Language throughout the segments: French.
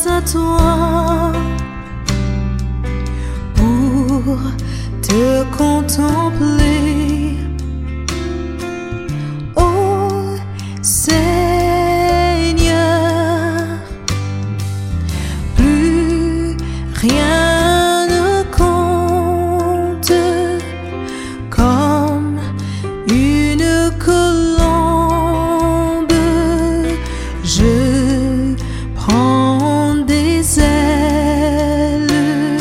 à toi pour te contempler, ô Seigneur. Plus rien ne compte, comme une colombe, je prends des ailes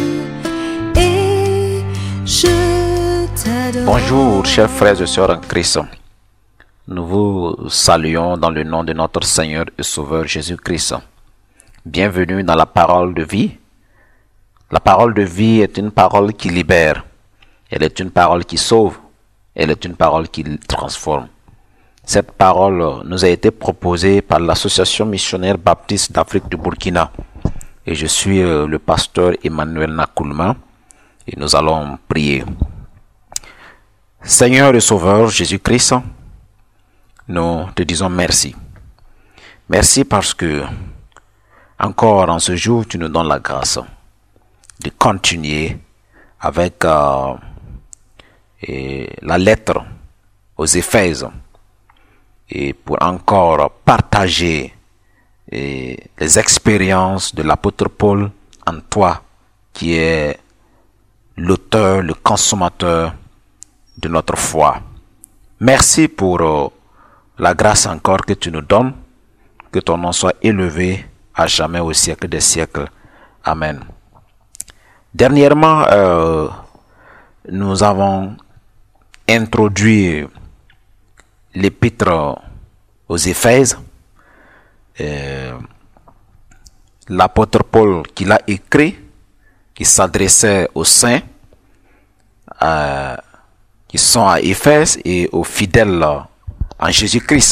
et je t'adore. Bonjour, chers frères et sœurs en Christ. Nous vous saluons dans le nom de notre Seigneur et Sauveur Jésus-Christ. Bienvenue dans la parole de vie. La parole de vie est une parole qui libère. Elle est une parole qui sauve. Elle est une parole qui transforme. Cette parole nous a été proposée par l'Association missionnaire baptiste d'Afrique du Burkina. Et je suis le pasteur Emmanuel Nakoulma. Et nous allons prier. Seigneur et Sauveur Jésus-Christ, nous te disons merci. Merci parce que encore en ce jour, tu nous donnes la grâce de continuer avec la lettre aux Éphèses et pour encore partager les expériences de l'apôtre Paul en toi, qui est l'auteur, le consommateur de notre foi. Merci pour la grâce encore que tu nous donnes, que ton nom soit élevé à jamais au siècle des siècles. Amen. Dernièrement, nous avons introduit l'épître aux Éphèses. L'apôtre Paul qui l'a écrit, qui s'adressait aux saints qui sont à Éphèse et aux fidèles en Jésus-Christ.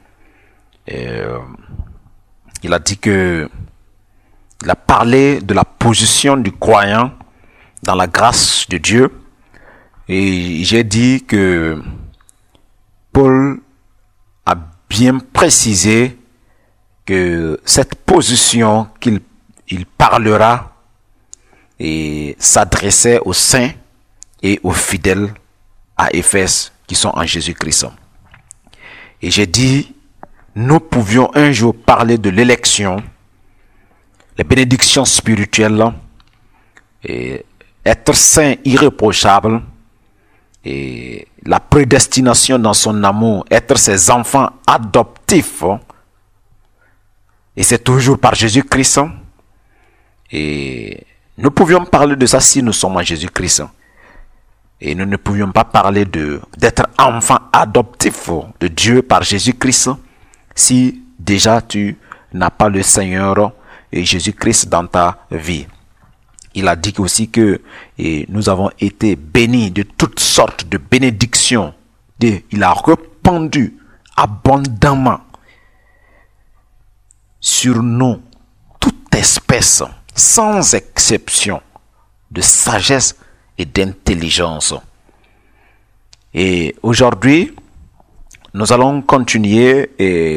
Il a dit que il a parlé de la position du croyant dans la grâce de Dieu. Et j'ai dit que Paul a bien précisé que cette position qu'il parlera et s'adressait aux saints et aux fidèles à Éphèse qui sont en Jésus-Christ. Et j'ai dit, nous pouvions un jour parler de l'élection, les bénédictions spirituelles, et être saint irréprochable, et la prédestination dans son amour, être ses enfants adoptifs. Et c'est toujours par Jésus-Christ. Et nous pouvions parler de ça si nous sommes en Jésus-Christ. Et nous ne pouvions pas parler d'être enfant adoptif de Dieu par Jésus-Christ si déjà tu n'as pas le Seigneur et Jésus-Christ dans ta vie. Il a dit aussi que nous avons été bénis de toutes sortes de bénédictions. Il a répandu abondamment sur nous toute espèce, sans exception, de sagesse et d'intelligence. Et aujourd'hui, nous allons continuer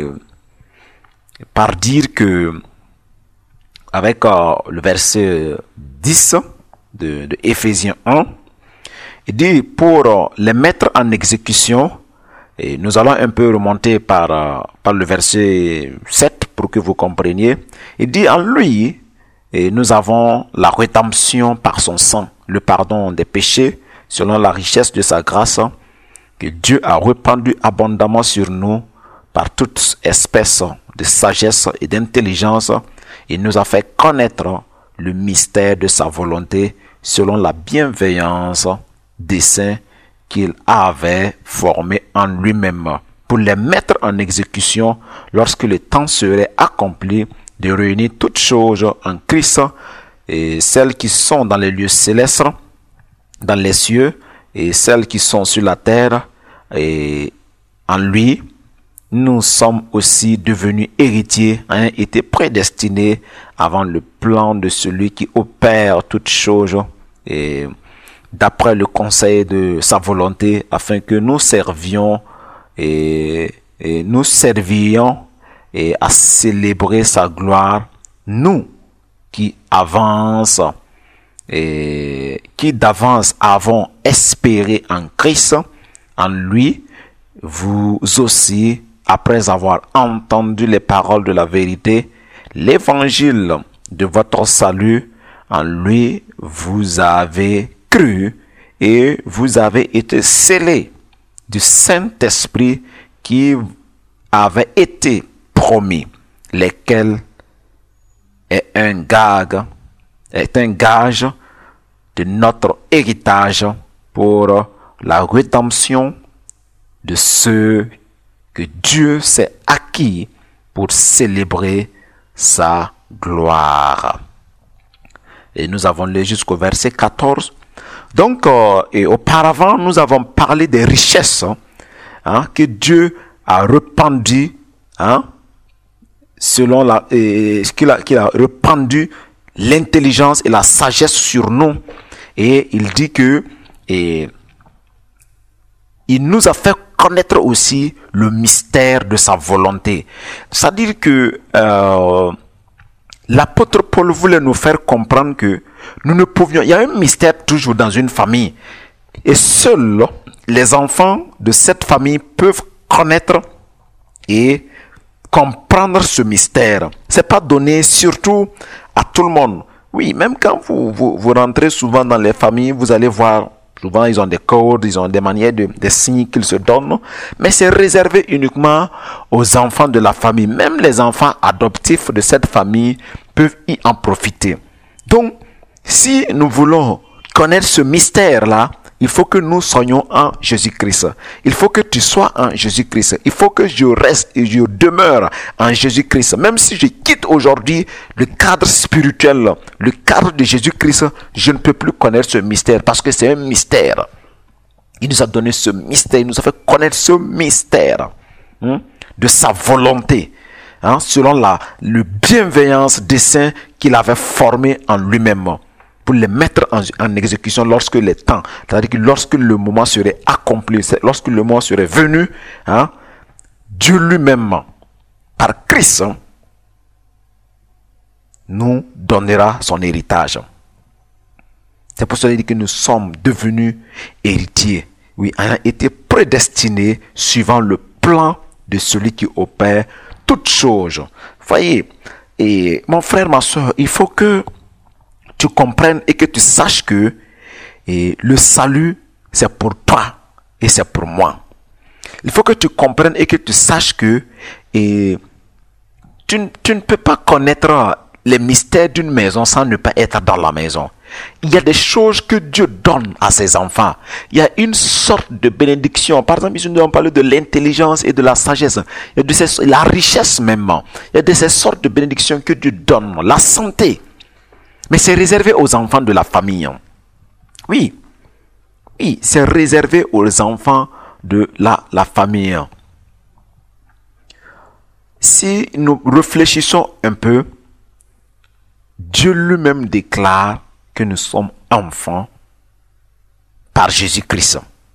par dire que avec le verset 10 de Éphésiens 1, il dit pour les mettre en exécution, et nous allons un peu remonter par le verset 7 pour que vous compreniez. Il dit en lui, et nous avons la rédemption par son sang, le pardon des péchés, selon la richesse de sa grâce, que Dieu a répandu abondamment sur nous par toute espèce de sagesse et d'intelligence. Il nous a fait connaître le mystère de sa volonté selon la bienveillance des saints qu'il avait formés en lui-même, pour les mettre en exécution lorsque le temps serait accompli de réunir toutes choses en Christ, et celles qui sont dans les lieux célestes, dans les cieux, et celles qui sont sur la terre. Et en lui, nous sommes aussi devenus héritiers, ayant été prédestinés avant le plan de celui qui opère toutes choses, et d'après le conseil de sa volonté, afin que nous servions et nous servions et à célébrer sa gloire, nous qui avance et qui d'avance avons espéré en Christ, en lui, vous aussi, après avoir entendu les paroles de la vérité, l'évangile de votre salut, en lui, vous avez cru et vous avez été scellés du Saint-Esprit qui avait été promis, lesquels est un gage de notre héritage pour la rédemption de ceux que Dieu s'est acquis pour célébrer sa gloire. Et nous avons lu jusqu'au verset 14. Donc, et auparavant, nous avons parlé des richesses que Dieu a répandues, selon qu'il a répandu l'intelligence et la sagesse sur nous. Et il dit que il nous a fait connaître aussi le mystère de sa volonté. C'est-à-dire que l'apôtre Paul voulait nous faire comprendre que nous ne pouvions... Il y a un mystère toujours dans une famille. Et seuls les enfants de cette famille peuvent connaître et comprendre ce mystère. C'est pas donné surtout à tout le monde. Oui, même quand vous rentrez souvent dans les familles, vous allez voir, souvent ils ont des codes, ils ont des manières, des signes qu'ils se donnent, mais c'est réservé uniquement aux enfants de la famille. Même les enfants adoptifs de cette famille peuvent y en profiter. Donc, si nous voulons connaître ce mystère-là, il faut que nous soyons en Jésus-Christ. Il faut que tu sois en Jésus-Christ. Il faut que je reste et je demeure en Jésus-Christ. Même si je quitte aujourd'hui le cadre spirituel, le cadre de Jésus-Christ, je ne peux plus connaître ce mystère parce que c'est un mystère. Il nous a donné ce mystère, il nous a fait connaître ce mystère de sa volonté, selon le bienveillance dessein qu'il avait formé en lui-même, pour les mettre en exécution lorsque les temps, c'est-à-dire que lorsque le moment serait accompli, lorsque le moment serait venu, Dieu lui-même, par Christ, nous donnera son héritage. C'est pour cela qu'il dit que nous sommes devenus héritiers, oui, ayant été prédestinés suivant le plan de celui qui opère toutes choses. Voyez, et mon frère, ma soeur, il faut que tu comprennes et que tu saches que le salut, c'est pour toi et c'est pour moi. Il faut que tu comprennes et que tu saches que tu ne peux pas connaître les mystères d'une maison sans ne pas être dans la maison. Il y a des choses que Dieu donne à ses enfants. Il y a une sorte de bénédiction. Par exemple, ici nous avons parlé de l'intelligence et de la sagesse. Il y a de la richesse même. Il y a de ces sortes de bénédictions que Dieu donne. La santé. Mais c'est réservé aux enfants de la famille. Oui, c'est réservé aux enfants de la famille. Si nous réfléchissons un peu, Dieu lui-même déclare que nous sommes enfants par Jésus-Christ.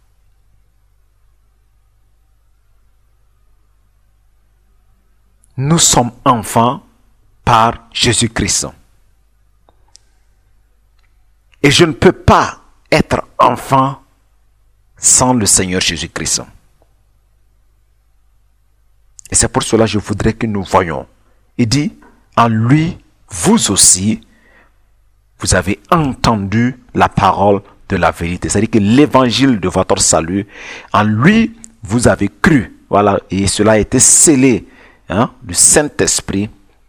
Nous sommes enfants par Jésus-Christ. Et je ne peux pas être enfant sans le Seigneur Jésus-Christ. Et c'est pour cela que je voudrais que nous voyions. Il dit, en lui, vous aussi, vous avez entendu la parole de la vérité. C'est-à-dire que l'évangile de votre salut, en lui, vous avez cru. Voilà, et cela a été scellé du Saint-Esprit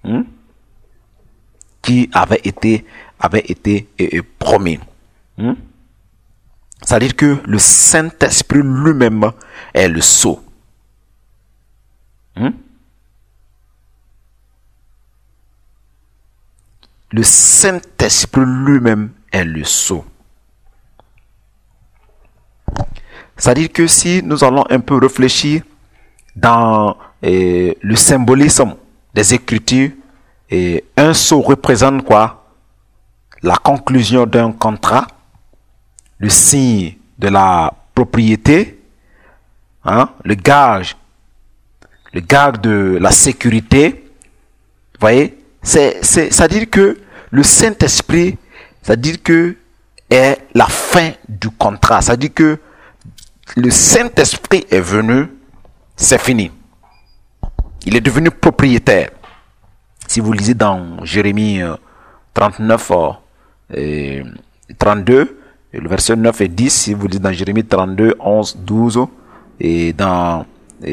qui avait été promis. C'est-à-dire que le Saint-Esprit lui-même est le sceau. Le Saint-Esprit lui-même est le sceau. C'est-à-dire que si nous allons un peu réfléchir dans le symbolisme des Écritures, un sceau représente quoi? La conclusion d'un contrat, le signe de la propriété, le gage de la sécurité. Vous voyez, c'est-à-dire que le Saint-Esprit, c'est-à-dire que est la fin du contrat. C'est-à-dire que le Saint-Esprit est venu, c'est fini. Il est devenu propriétaire. Si vous lisez dans Jérémie 39 et 32, et le verset 9 et 10, si vous lisez dans Jérémie 32, 11, 12, et dans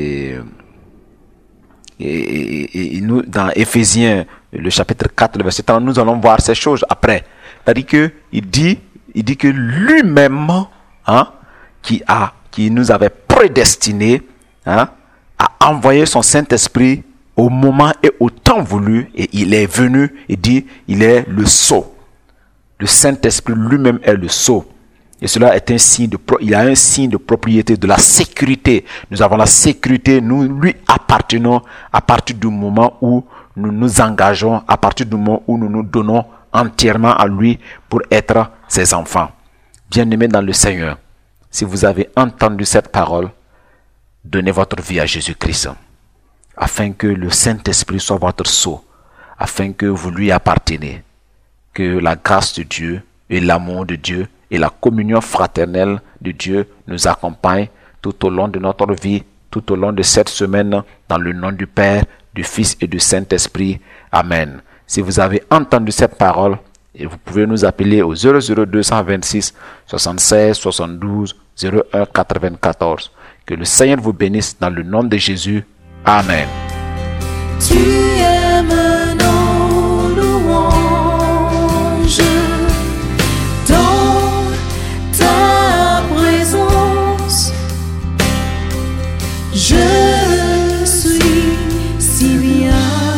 Éphésiens, le chapitre 4, le verset 30, nous allons voir ces choses après. C'est-à-dire que il dit que lui-même, qui nous avait prédestinés, a envoyé son Saint-Esprit au moment et au temps voulu, et il est venu, il dit, il est le sceau. Le Saint-Esprit lui-même est le sceau. Et cela est un signe il a un signe de propriété, de la sécurité. Nous avons la sécurité, nous lui appartenons à partir du moment où nous nous engageons, à partir du moment où nous nous donnons entièrement à lui pour être ses enfants. Bien-aimés dans le Seigneur, si vous avez entendu cette parole, donnez votre vie à Jésus-Christ, afin que le Saint-Esprit soit votre sceau, afin que vous lui appartenez. Que la grâce de Dieu et l'amour de Dieu et la communion fraternelle de Dieu nous accompagnent tout au long de notre vie, tout au long de cette semaine, dans le nom du Père, du Fils et du Saint-Esprit. Amen. Si vous avez entendu cette parole, et vous pouvez nous appeler au 00226 76 72 01 94. Que le Seigneur vous bénisse dans le nom de Jésus. Amen. Tu aimes nos louanges dans ta présence. Je suis si bien.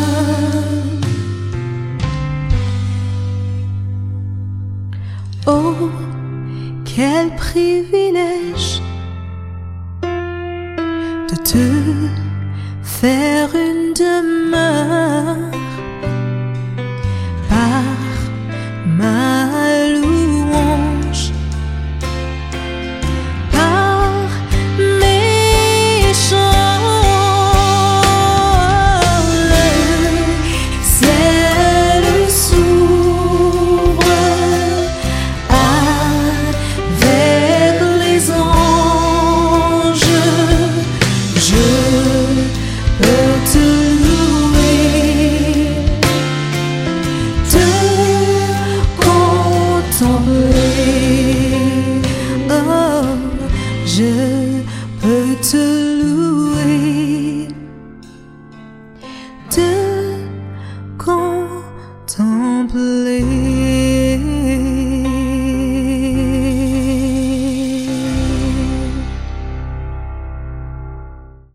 Oh, quel privilège de te faire une demeure par ma louange, par mes chants. Le ciel s'ouvre avec les anges. Je peux te louer, te contempler. Oh, je peux te louer.